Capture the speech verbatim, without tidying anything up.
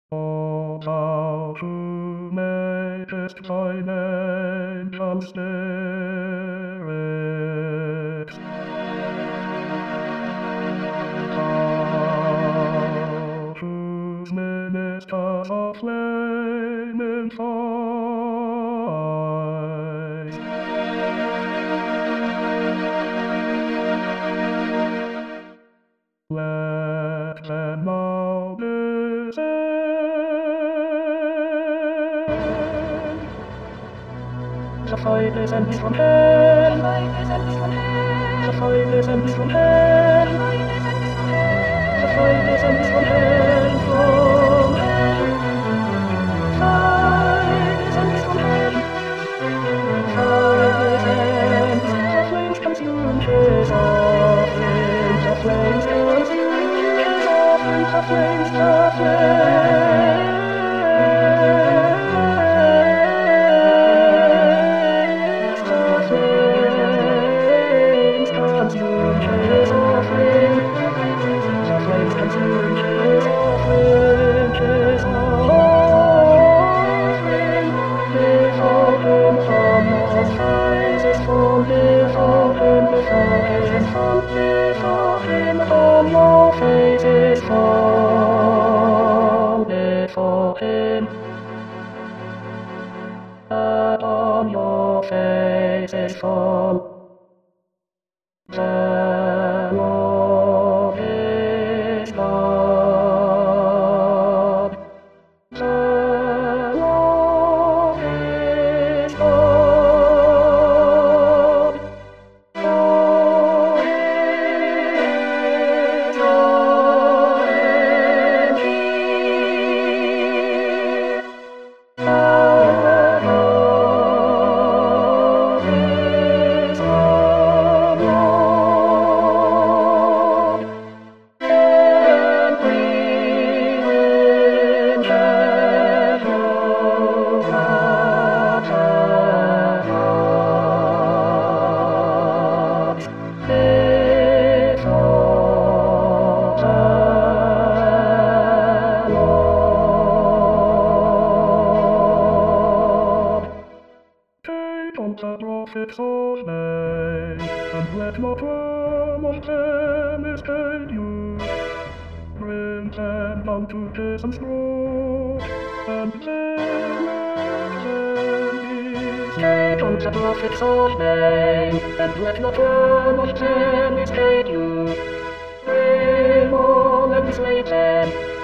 Oh, thou who makest thine angels spirits, thou whose ministers are flaming fire, let them now descend. The fire descends from hell. The fire descends from hell. The fire descends from hell. From hell. Fire descends from hell. Fire descends. The flames consume his offerings. The flames consume his offerings. The flames, the flames. On your faces fall. The Lord is God. The Lord is God. God is God and He. On the prophet's old name, and let not one of them escape you. Bring them down to Jason's throat, and then let them be saved. On the prophet's old name, and let not one of them escape you. Bring all and slay them.